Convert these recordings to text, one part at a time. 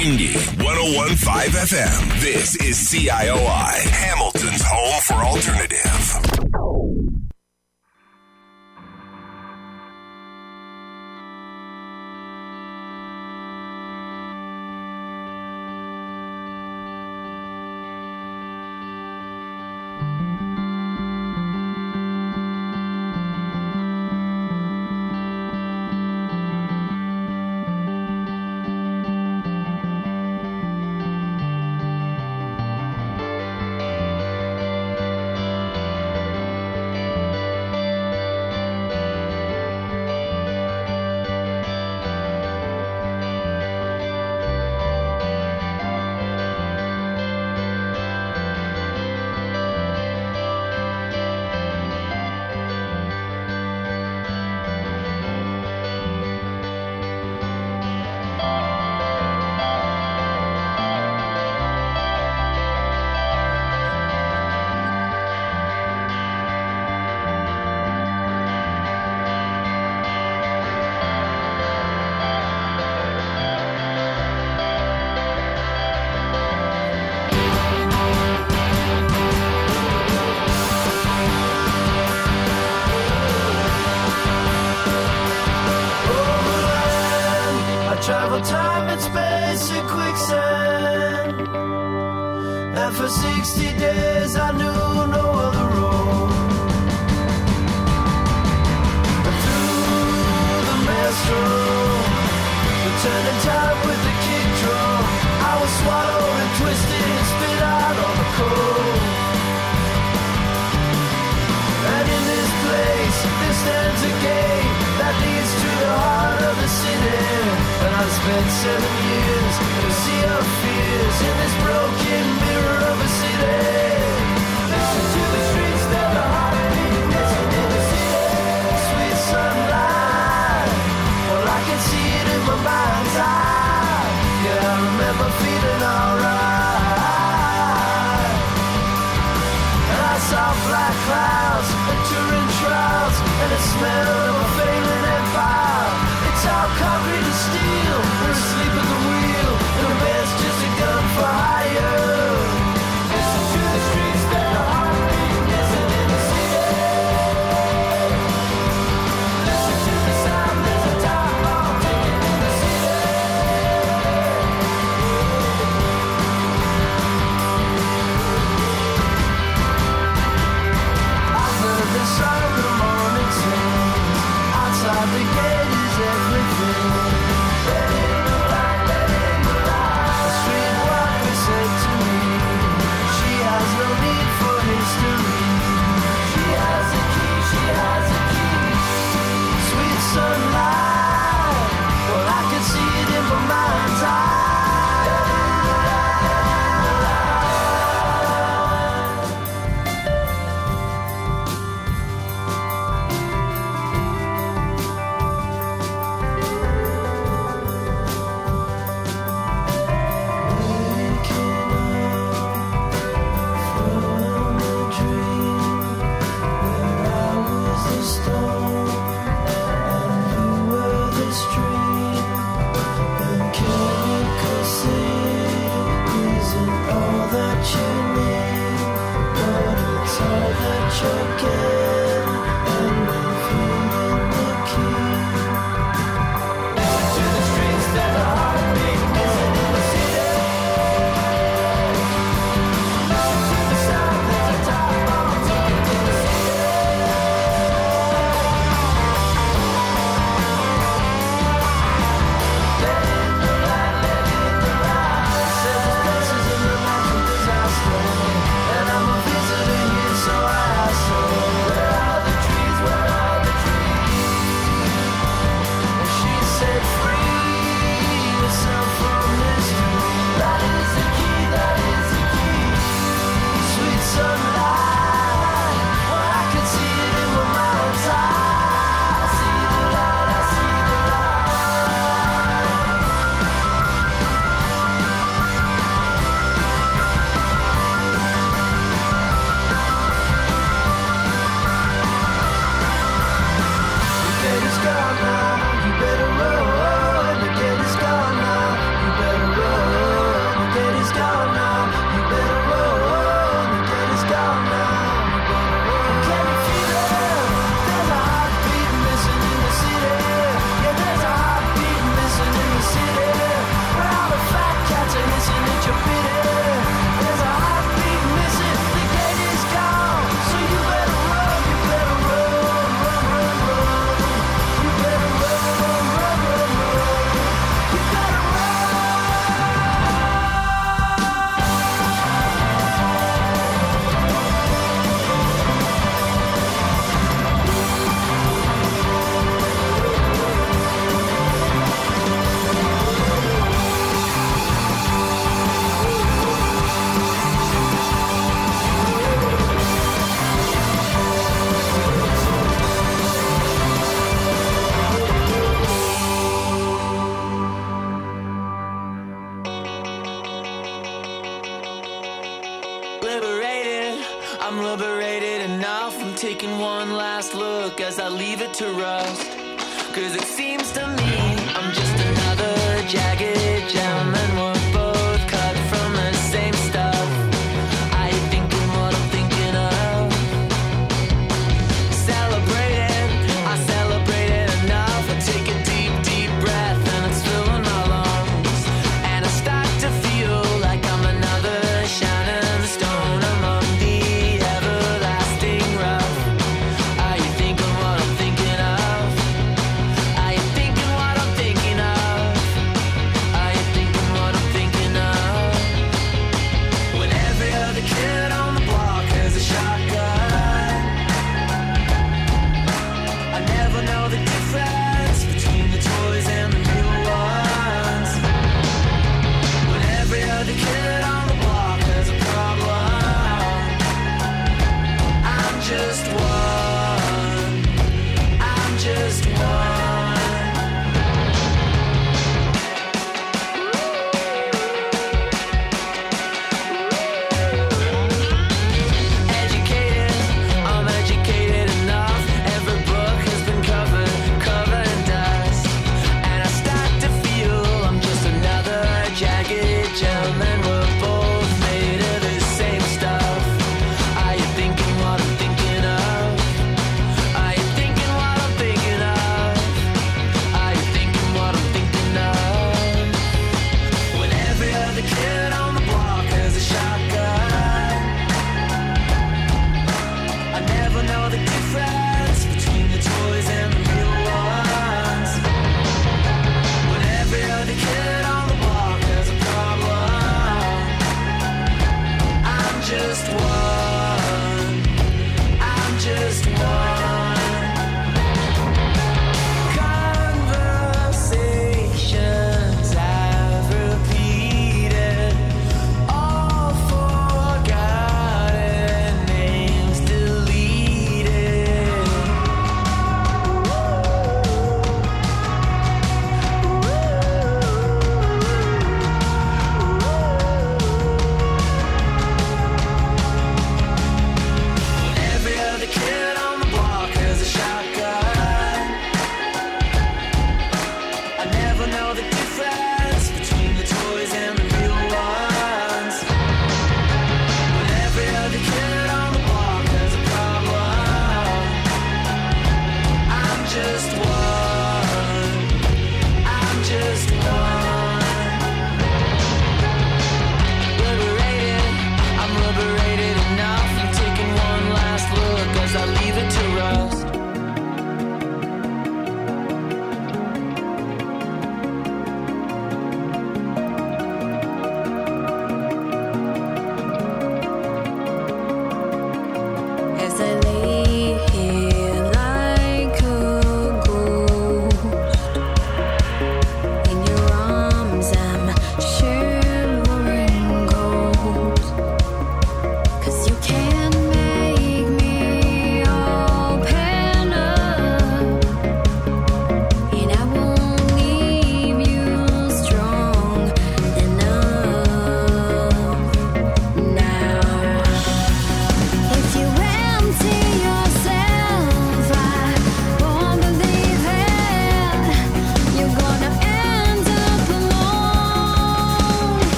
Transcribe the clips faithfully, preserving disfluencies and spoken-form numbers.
Indy one oh one point five F M. This is C I O I, Hamilton's home for alternative. Time and space in quicksand, and for sixty days I knew no other road. And through the maelstrom, the turning tide with the kick drum, I was swallowed and twisted and spit out on the cold. And in this place there stands a gate that leads to the heart of the city. And I spent seven years in a sea of fears in this broken mirror of a city. Listen to the streets that are heartbeat, listen to the city. Sweet sunlight, well I can see it in my mind's eye. Yeah, I remember feeling alright. And I saw black clouds and touring shrouds and the smell of a failing empire. It's all concrete and steel, we're asleep at the wheel, and the man's just a gun for hire. Listen to the streets that are heartbeat, listen in the city. Listen to the sound, there's a time bomb ticking in the city. I've heard the sound of the morning sings outside the gate. Everything, let it go, let it last look as I leave it to rust. Cause it seems to me I'm just another jagged gem, and we're both cut from the same stuff. Are you thinking what I'm thinking of? Celebrating, I celebrated enough. I take a deep, deep breath and it's filling my lungs. And I start to feel like I'm another shining stone among the everlasting rough. Are you thinking what I'm thinking of? Are you thinking what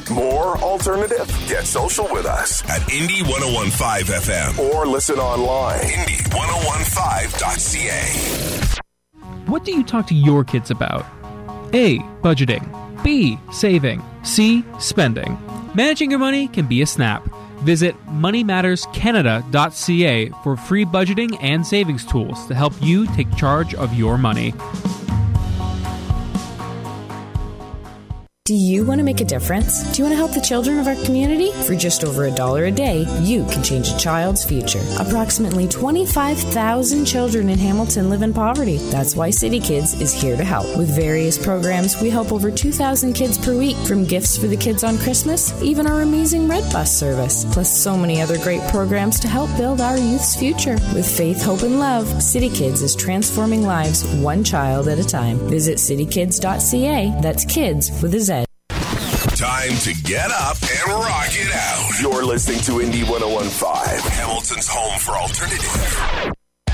More alternative? Get social with us at Indie ten fifteen F M or listen online. Indie ten fifteen dot C A. What do you talk to your kids about? A. Budgeting. B. Saving. C. Spending. Managing your money can be a snap. Visit money matters canada dot C A for free budgeting and savings tools to help you take charge of your money. Do you want to make a difference? Do you want to help the children of our community? For just over a dollar a day, you can change a child's future. Approximately twenty-five thousand children in Hamilton live in poverty. That's why City Kids is here to help. With various programs, we help over two thousand kids per week, from gifts for the kids on Christmas, even our amazing Red Bus service, plus so many other great programs to help build our youth's future. With faith, hope, and love, City Kids is transforming lives one child at a time. Visit city kids dot C A. That's kids with a Z. Time to get up and rock it out. You're listening to Indie ten fifteen, Hamilton's home for alternative.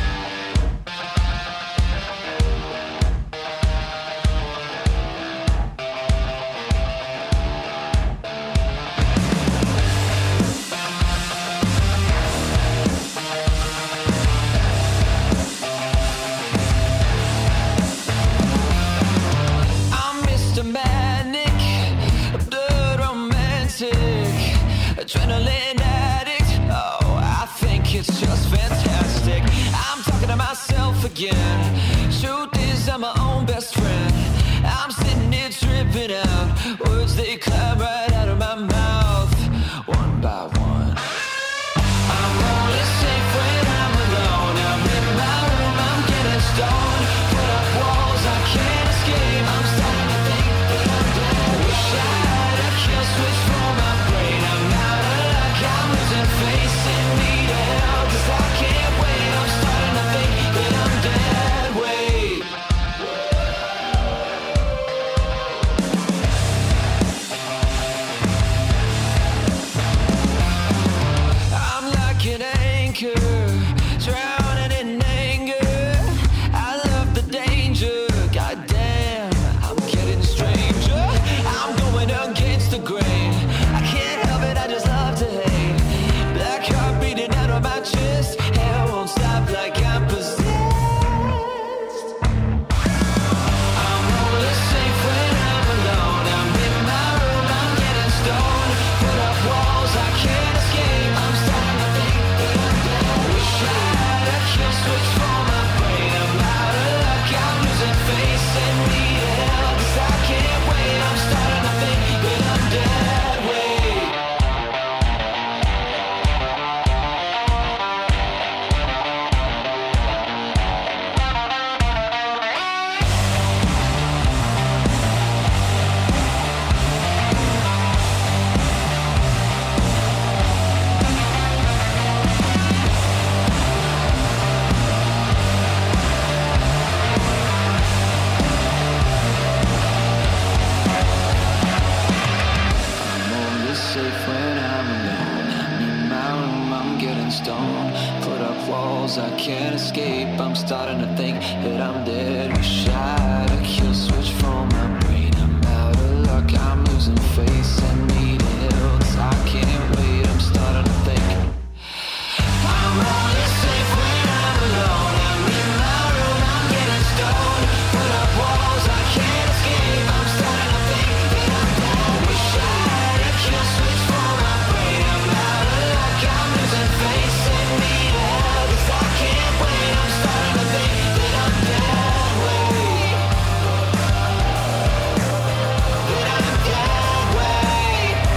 Adrenaline addict, oh, I think it's just fantastic. I'm talking to myself again. Truth is, I'm my own best friend. I'm sitting here tripping out. Words, they climb right out of my mouth, one by one. I'm only safe when I'm alone. I'm in my room, I'm getting stoned. Put up walls, I can't escape. I'm starting to think that I'm dead. Wish I had a kill switch for my brain. I'm out of luck, I'm losing face and need help. Cause I can't wait, I'm starting to think that I'm dead. Wait. I'm like an anchor, drowning in anger. I love the danger, goddamn, I'm getting stranger. I'm going against the grain. I can't help it, I just love to hate. Black heart beating out of my chest. Hell won't stop like I'm possessed. I'm only safe when I'm alone. I'm in my room, I'm getting stoned. Put up walls, I can't escape. I'm starting to think that I'm dead. Wish I had a kill switch for my brain. I'm out of luck, I'm losing face and need help. Cause I can't wait, I'm starting to think that I'm dead. Wait. I'm only safe when I'm alone. I'm in my room, I'm getting stoned. Put up walls, I can't escape. I'm starting to think that I'm dead. Wish I had a kill switch for my brain. I'm out of luck, I'm losing face and need help. I can't wait, I'm starting to think. I'm only safe when I'm alone. I'm in my room, I'm getting stoned. Put up walls, I can't escape. I'm starting to think that I'm dead. Wish I had a kill switch for my brain. I'm out of luck, I'm losing face and need help. Cause I can't wait, I'm starting to think that I'm dead. Wait. That I'm dead. Wait.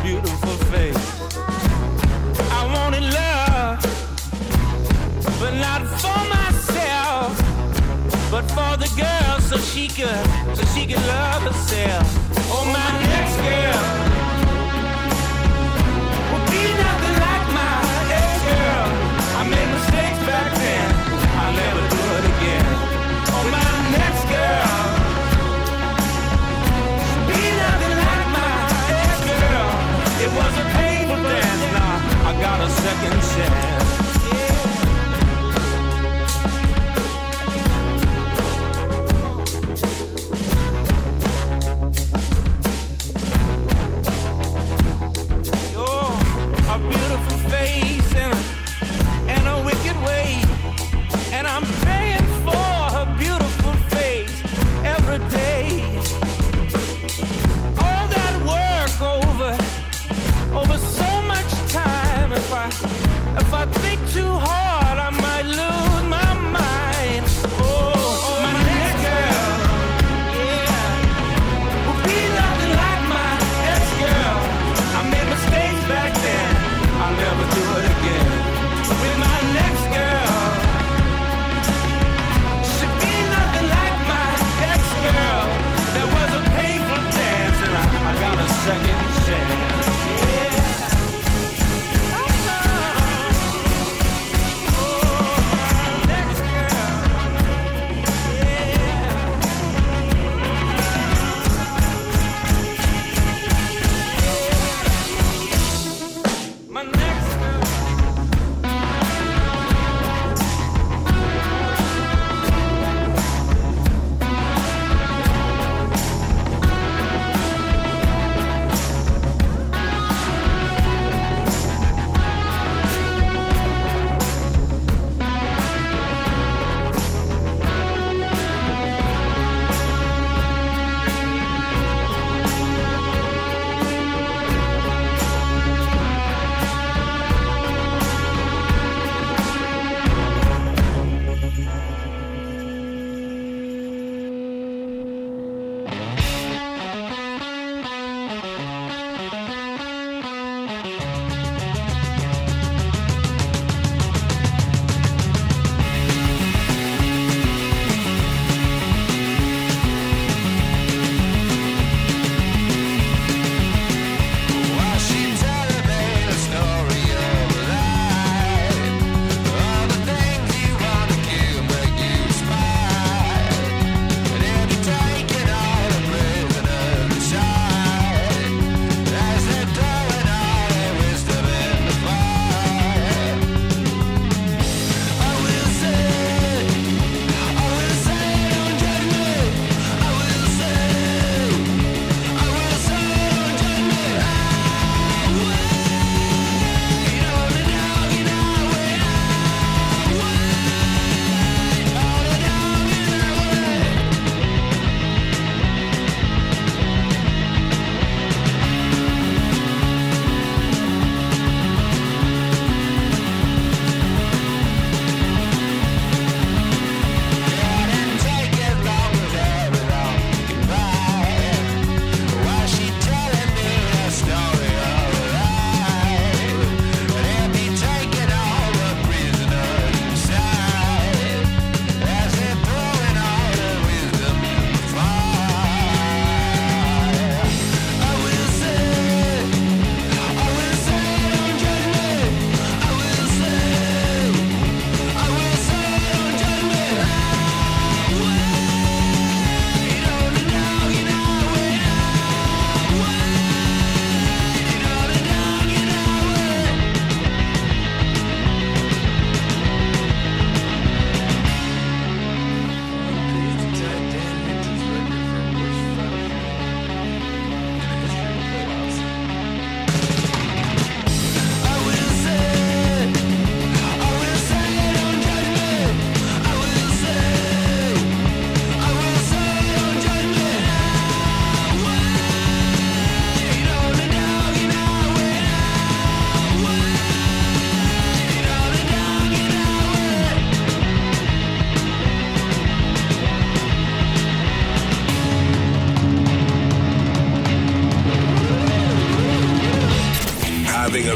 beautiful face. I wanted love, but not for myself, but for the girl, so she could, so she could love herself. Oh, my next girl will be nothing like my ex-girl. I made mistakes back then, I'll never do it again. Oh, my next girl will be nothing like my ex-girl. It was a painful dance, now I got a second chance.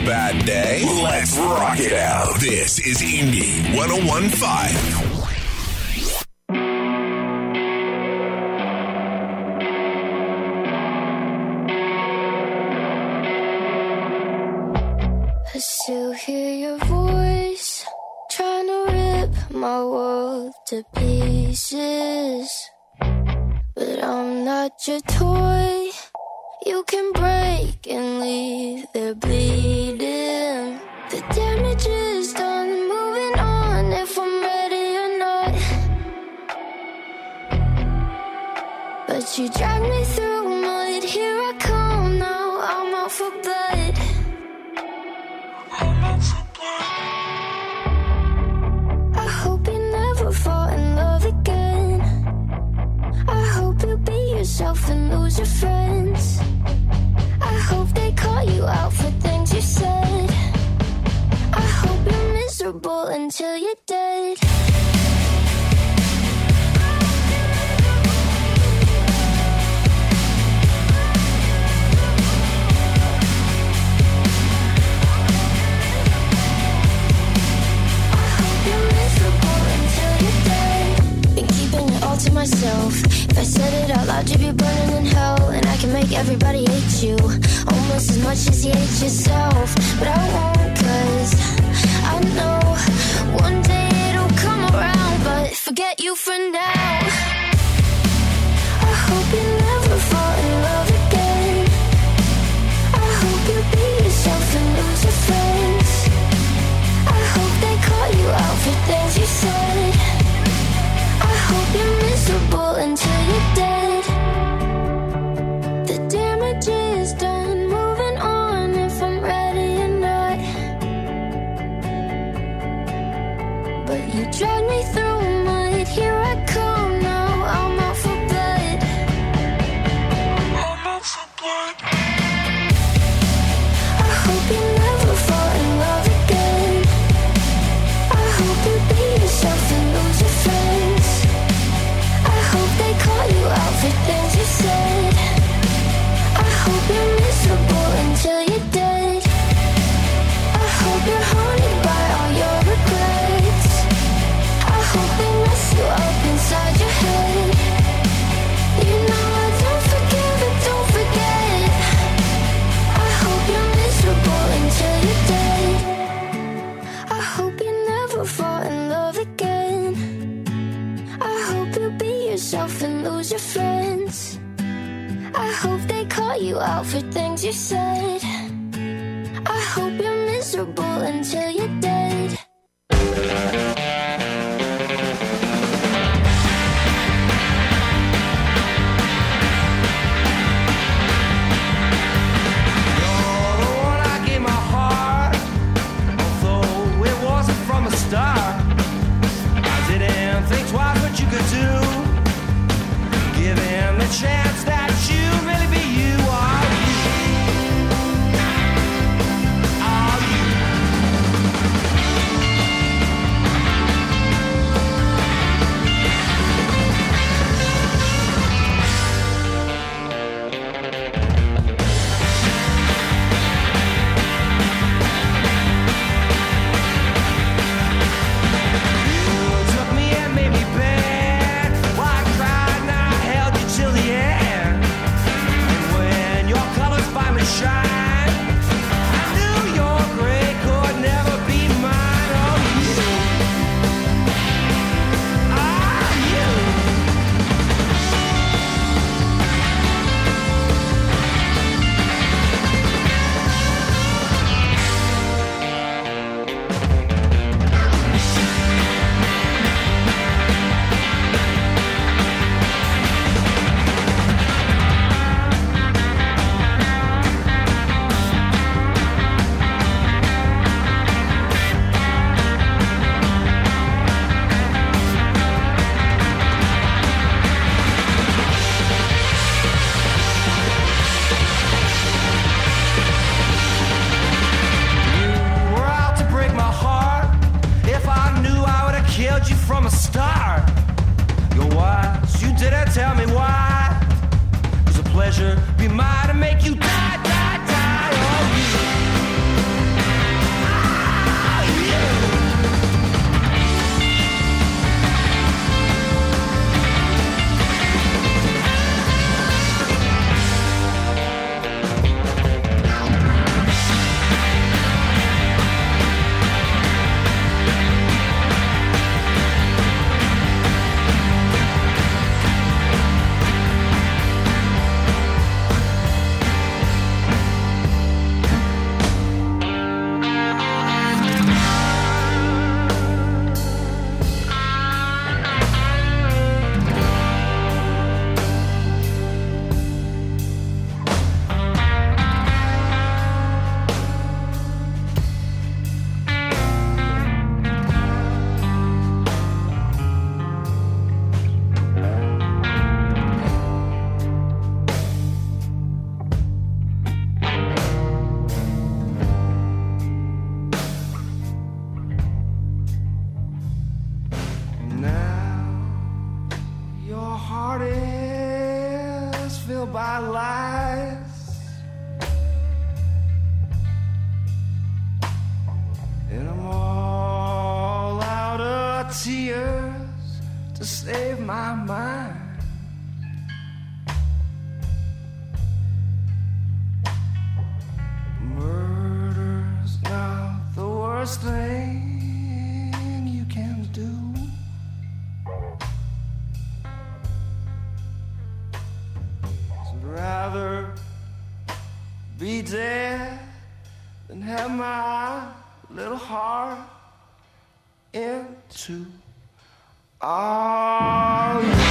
bad day? Let's rock it out. This is Indie one oh one point five. I still hear your voice, trying to rip my world to pieces. But I'm not your toy. You can break and leave there bleeding. The damage is done, moving on if I'm ready or not. But you drag me through mud, here I come now, I'm out for blood. I hope you never fall in love again. I hope you be yourself and lose your friends. I hope they call you out for things you said. I hope you're miserable until you're dead. To myself, if I said it out loud, you'd be burning in hell. And I can make everybody hate you almost as much as you hate yourself. But I won't, cause I know one day it'll come around. But forget you for now. I hope you never fall in love again. I hope you be yourself and lose your friends. I hope they call you out for things you said. I hope you're miserable until you're dead. The damage is done, moving on if I'm ready or not. But you drag me through mud, here I come now, I'm out for blood. I'm out for blood. I hope you never fall in love again. I hope you be yourself and lose your friends. They call you out for things you said. I hope you're miserable until you're dead. I hope you're haunted by all your regrets. I hope they mess you up inside your head. You know I don't forgive and don't forget. I hope you're miserable until you're dead. I hope you never fall in love again. I hope you be yourself and lose your friends. I hope they call you out for things you said. I hope you're miserable until you're dead. Chance that you really be you, are you? Are pleasure be mine to make you die, die, die. Oh, you. eyes, and I'm all out of tears to save my mind. Murder's not the worst thing you can do. I'd rather be dead than have my little heart into all you.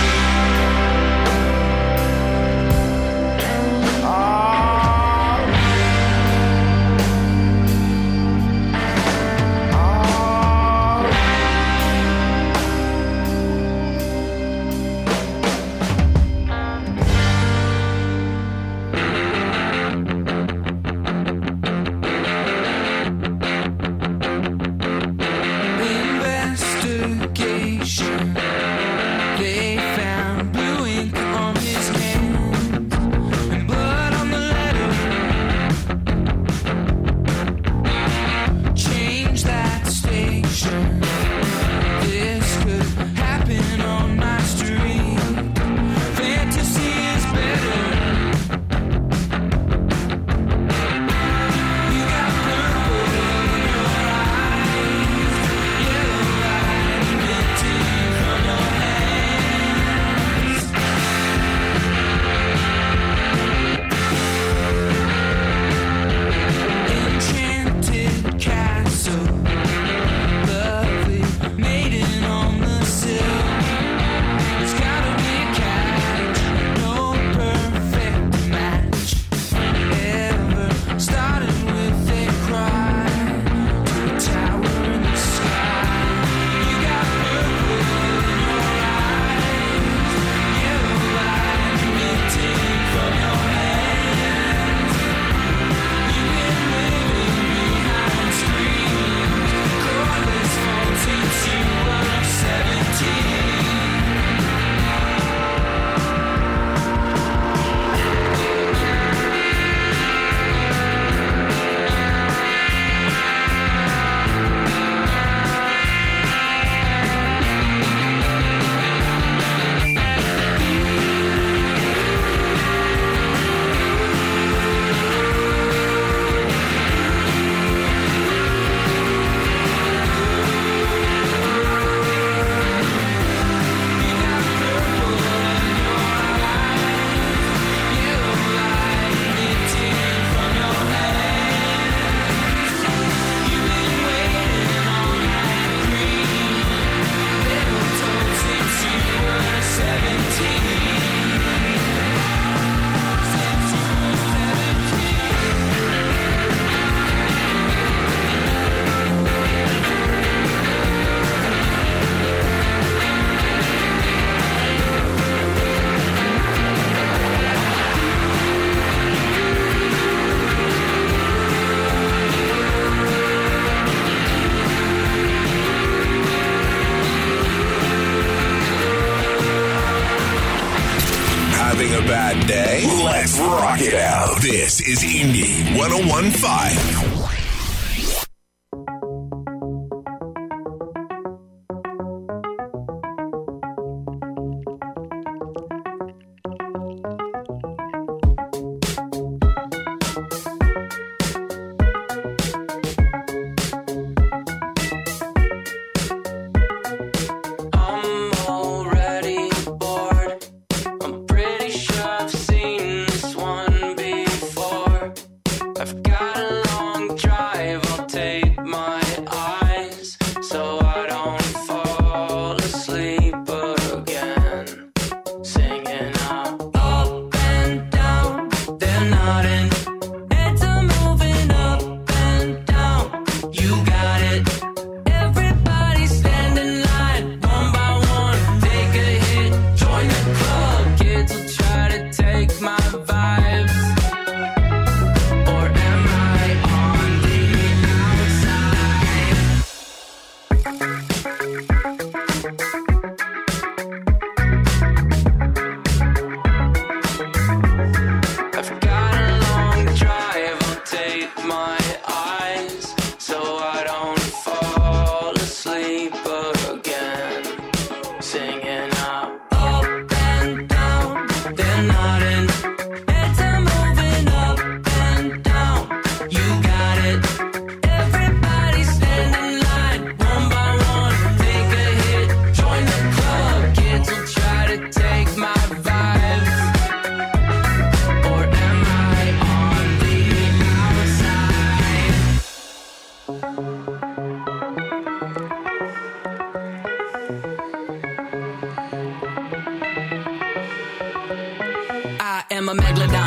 A bad day? Let's rock it out. This is Indie one oh one point five.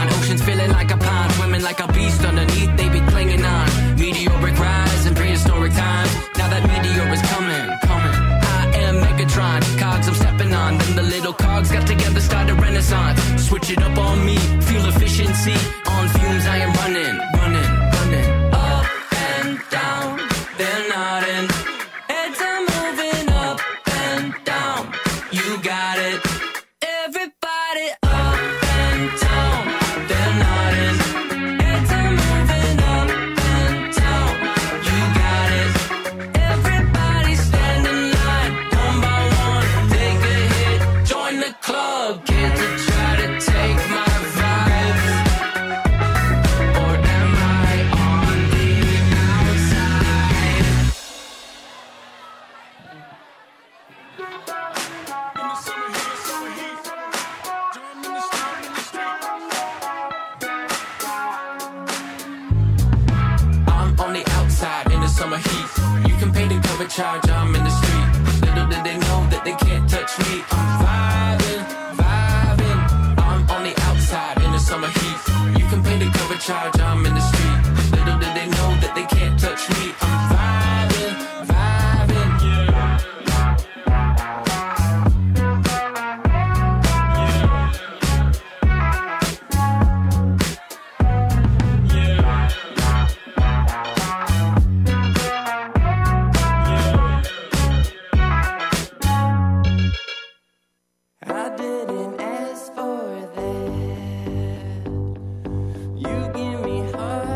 on. Oceans feeling like a pond, swimming like a beast underneath. They be clinging on. Meteoric rise in prehistoric times. Now that meteor is coming, coming. I am Megatron, cogs I'm stepping on. Then the little cogs got together, started renaissance. Switch it up on me, fuel efficiency. On fumes I am running, running, running. Up and down, they're nodding. Heads are moving up and down. You got it. Everybody up and down, they're nodding. Heads are moving up and down. You got it. Everybody stand in line, one by one. Take a hit, join the club. Kids are try to take my vibes. Or am I on the outside? I'm on the outside in the summer heat. You can pay the cover charge, I'm in the street. Little did they know that they can't touch me. I'm vibing, vibing. I'm on the outside in the summer heat. You can pay the cover charge, I'm in the street. Little did they know that they can't touch me. I'm vibing, vibing. I didn't ask for that. You give me heart.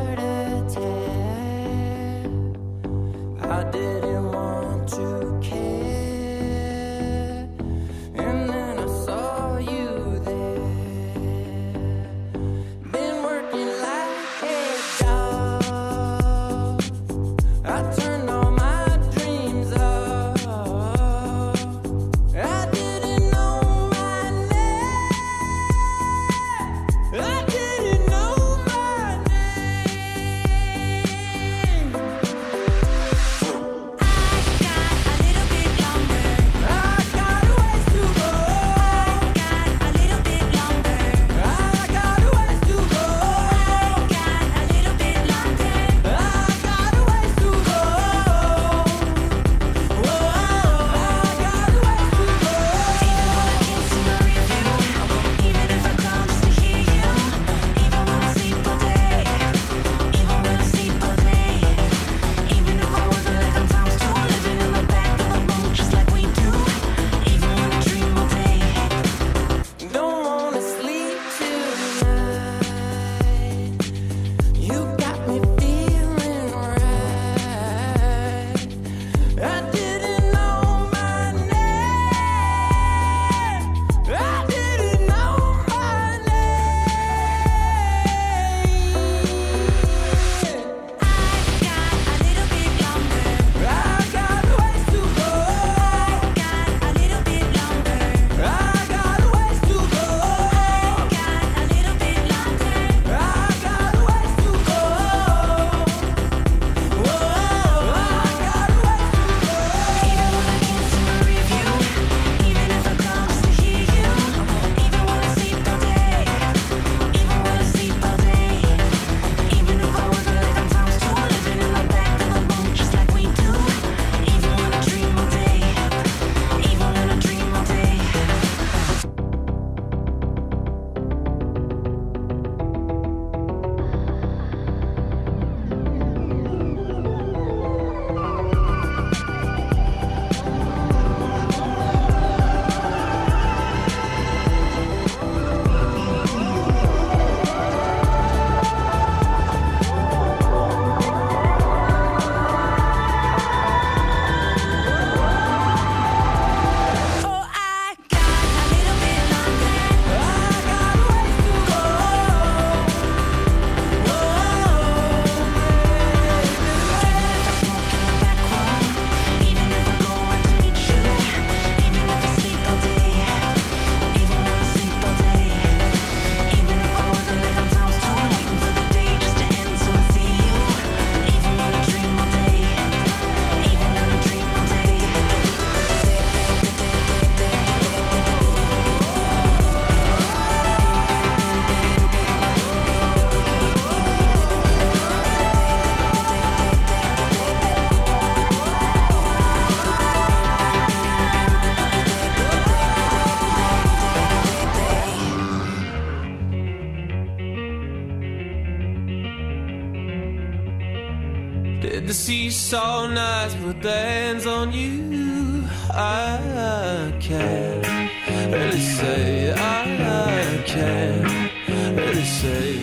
Did the seesaw nights put their hands on you? I can't really say. I can't really say.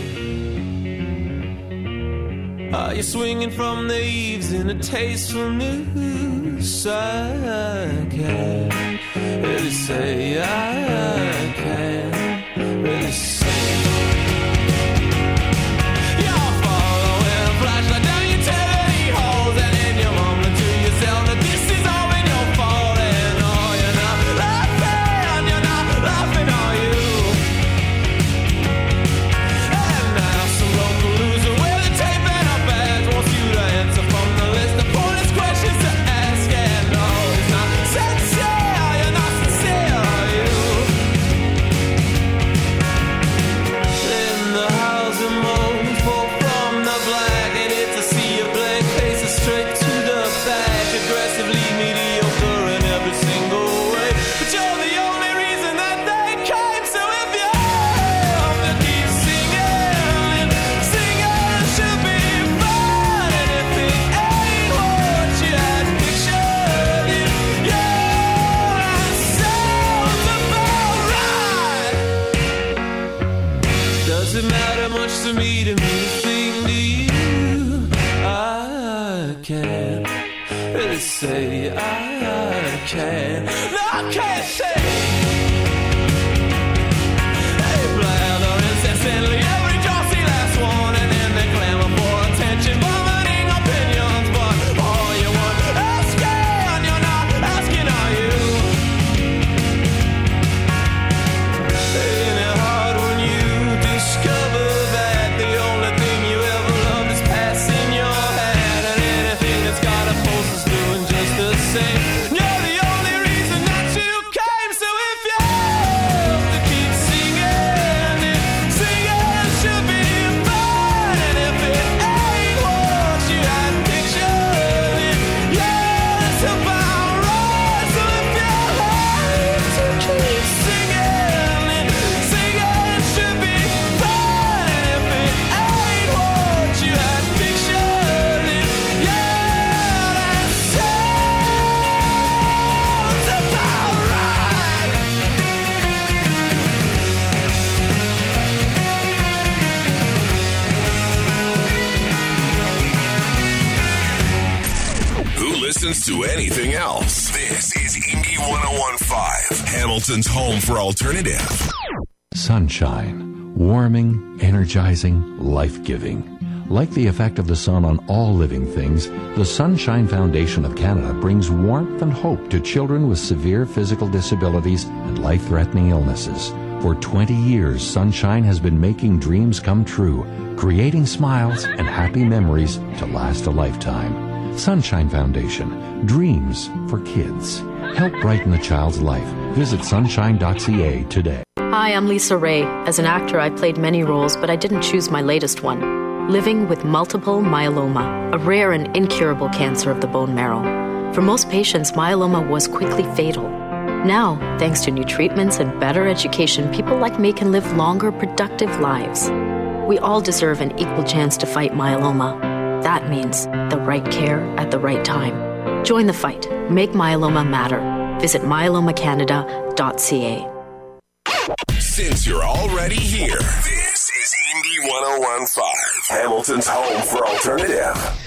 Are you swinging from the eaves in a tasteful noose? I can't really say. I can't really say. Say I can't, no, I can't say. They blather incessantly every Jossie last one, and then they clamor for attention, vomiting opinions. But all you want asking, you're not asking, are you? Ain't it hard when you discover that the only thing you ever loved is passing your hand, and anything that's got a pulse is doing just the same. You're the only reason that you came, so if you have to keep singing, and singing should be fun, and if it ain't what you had pictured, it, yeah, it's about right. So if you have to keep singing, and singing should be fun, and if it ain't what you had pictured, it, yeah, that's sounds about right. Who listens to anything else? This is Indie one oh one point five, Hamilton's home for alternative. Sunshine. Warming, energizing, life-giving. Like the effect of the sun on all living things, the Sunshine Foundation of Canada brings warmth and hope to children with severe physical disabilities and life-threatening illnesses. For twenty years, Sunshine has been making dreams come true, creating smiles and happy memories to last a lifetime. Sunshine Foundation. Dreams for kids. Help brighten a child's life. Visit sunshine dot c a today. Hi, I'm Lisa Ray. As an actor, I played many roles, but I didn't choose my latest one. Living with multiple myeloma, a rare and incurable cancer of the bone marrow. For most patients, myeloma was quickly fatal. Now, thanks to new treatments and better education, people like me can live longer, productive lives. We all deserve an equal chance to fight myeloma. That means the right care at the right time. Join the fight. Make myeloma matter. Visit myeloma canada dot c a. Since you're already here, this is Indie one oh one point five, Hamilton's home for alternative.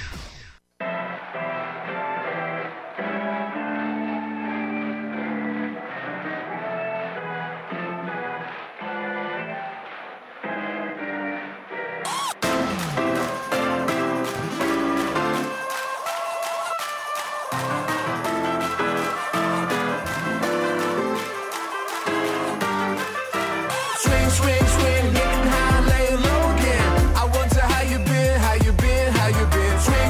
Swing,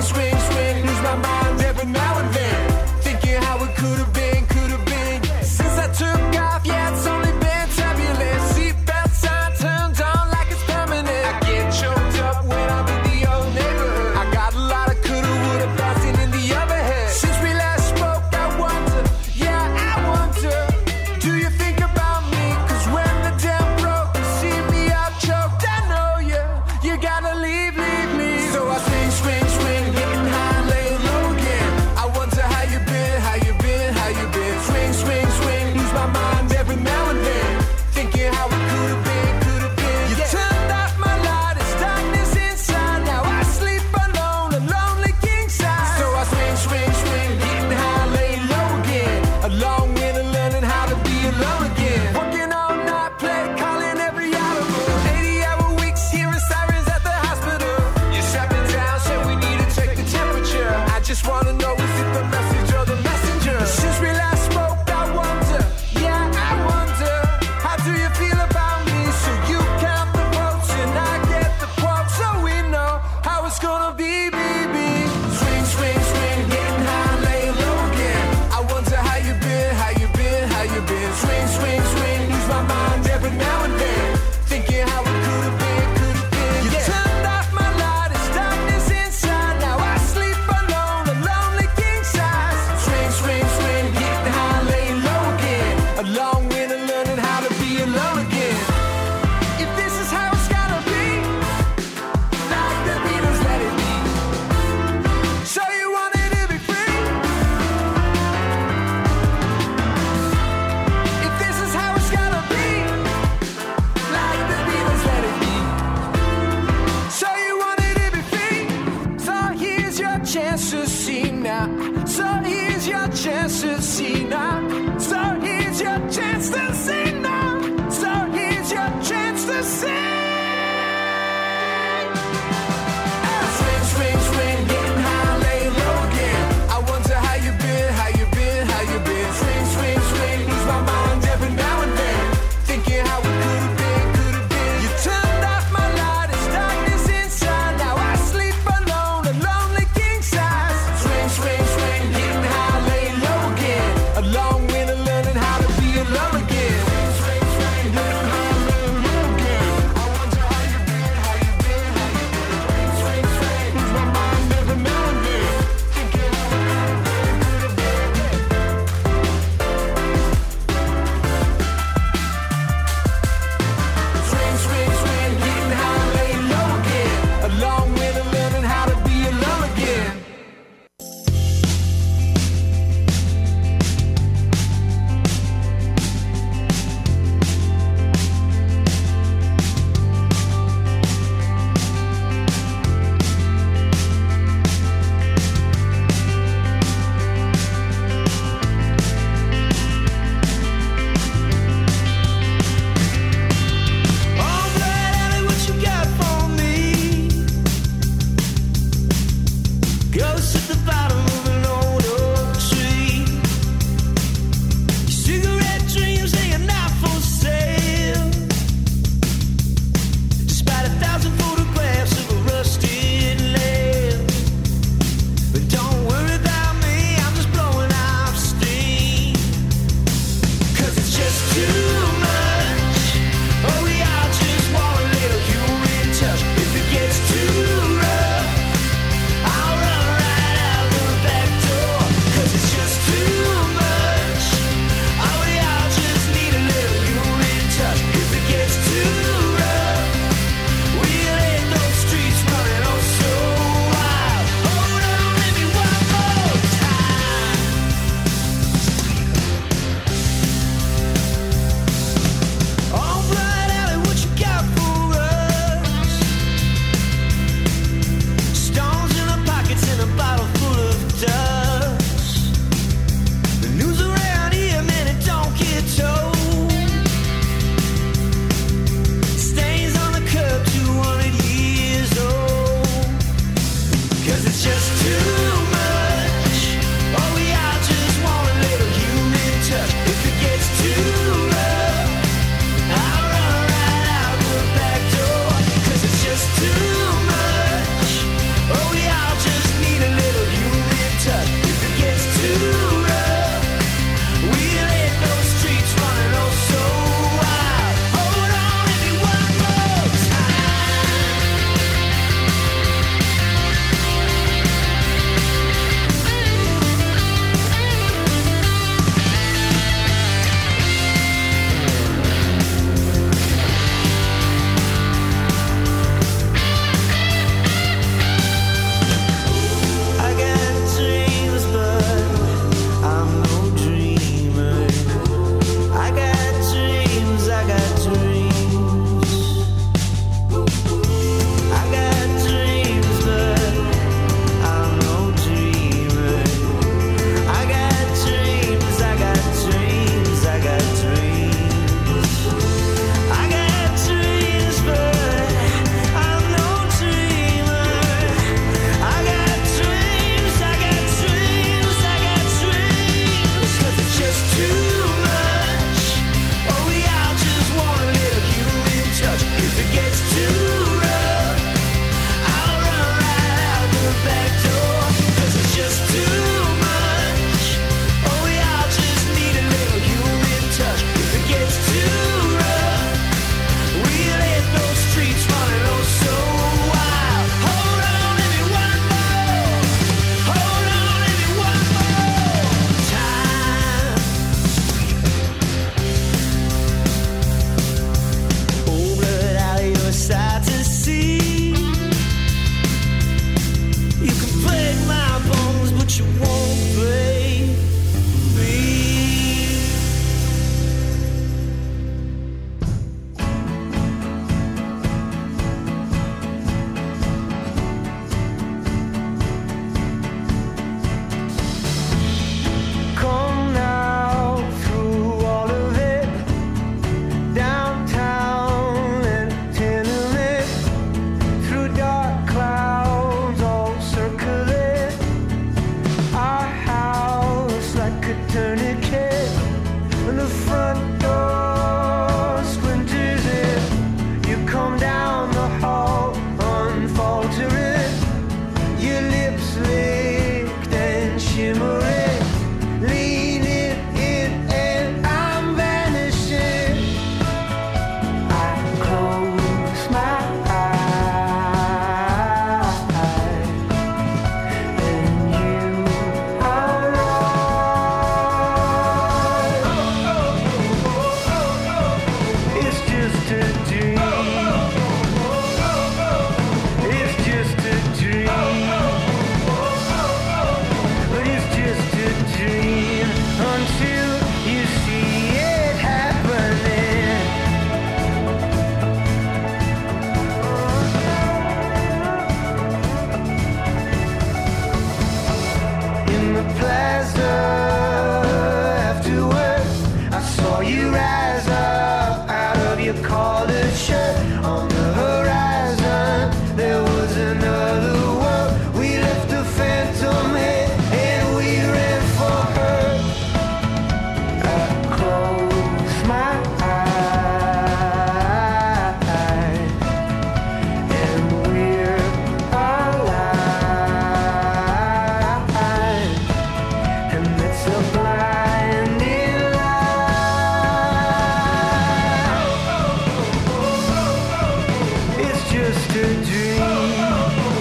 a dream.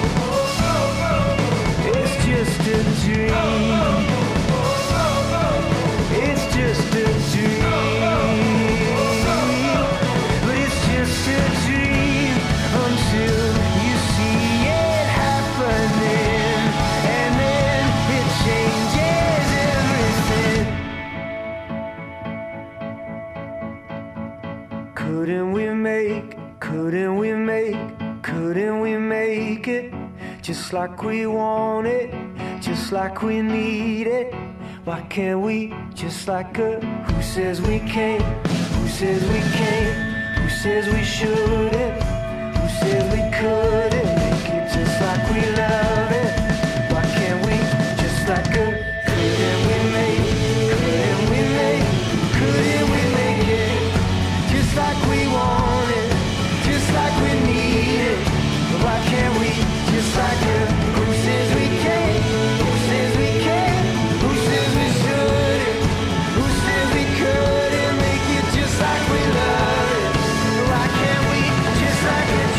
It's just a dream. It's just a dream. But it's just a dream until you see it happening, and then it changes everything. Couldn't we make, couldn't we make, couldn't we make it just like we want it, just like we need it? Why can't we just like a, who says we can't, who says we can't, who says we shouldn't, who says we couldn't make it just like we love it? Why can't we just like a, couldn't we make, couldn't we make, couldn't we make it just like we want it, just like we need it? Why can't we just like a, who says we can't, who says we can't, who says we shouldn't, who says we couldn't make it just like we love it? Why can't we just like a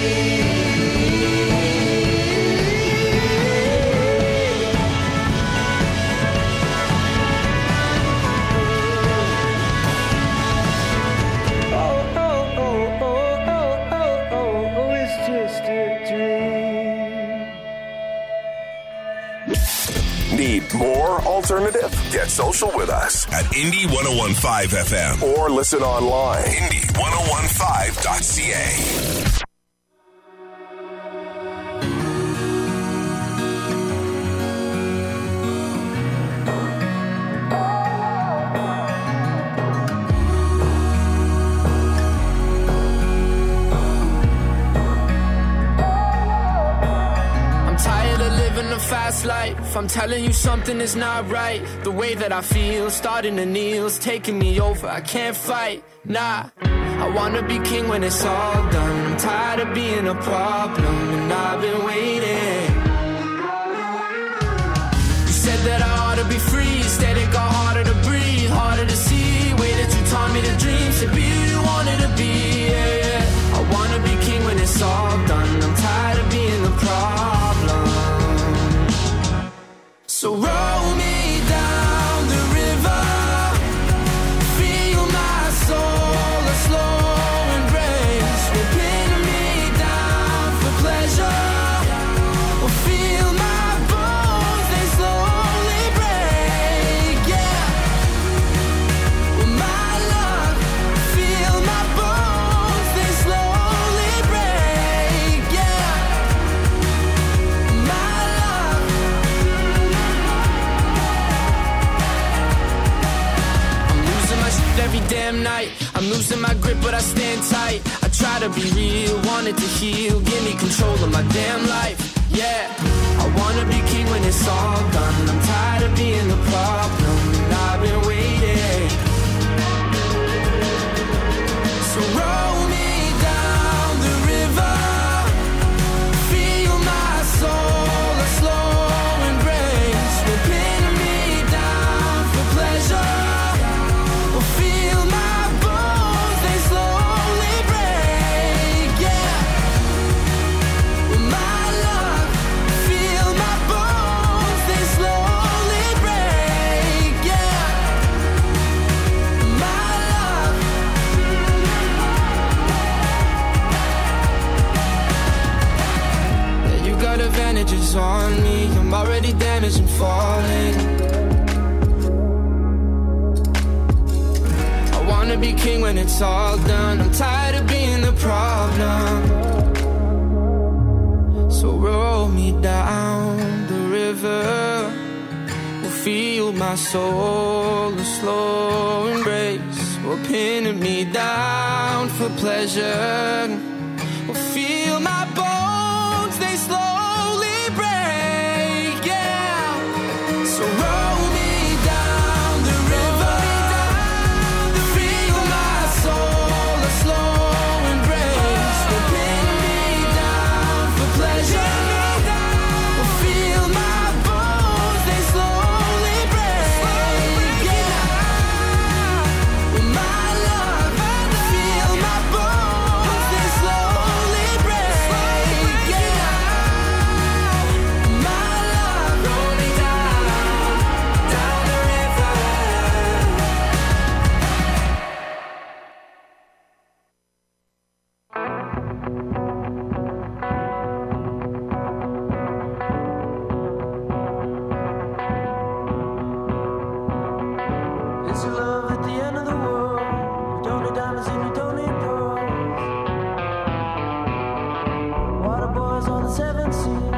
dream? Oh, oh, oh, oh, oh, oh, oh, oh, it's just a dream. Need more alternative? Get social with us at Indie ten fifteen F M or listen online. Indie ten fifteen dot C A. I'm tired of living a fast life. I'm telling you something is not right. The way that I feel, starting to kneel, is taking me over. I can't fight, nah. I wanna be king when it's all done. I'm tired of being a problem, and I've been waiting. You said that I ought to be free, instead it got harder to breathe, harder to see. Way that you taught me to dream, to be who you wanted to be, yeah, yeah. I wanna be king when it's all done. I'm tired of being the problem. So roll me down the river, feel my soul a slow embrace. Will pin me down for pleasure, or feel my bones, they slowly break, yeah. With my love, feel my bones, they slowly break, yeah. My love. I'm losing my shit every damn night. I'm losing my grip, but I stand tight. I try to be real, wanted to heal, give me control of my damn life, yeah. I wanna be king when it's all done. I'm tired of being the problem, and I've been waiting. So roll me down the river, feel my soul a slow embrace. Will pin me down for pleasure, or feel my bones, they slowly break, yeah. With my love, feel my bones, they slowly break, yeah. My love. Yeah, you got advantages on me, I'm already damaged and falling. I wanna be king when it's all done. I'm tired of being the problem. So roll me down the river, will feel my soul a slow embrace. Will pin me down for pleasure, will feel my bones, they slowly break, yeah. So roll me down the river, feel my soul a slow embrace. Will pin me down for pleasure, will feel my bones, they slowly break, yeah. With my love, feel my bones, they slowly on the seven seas.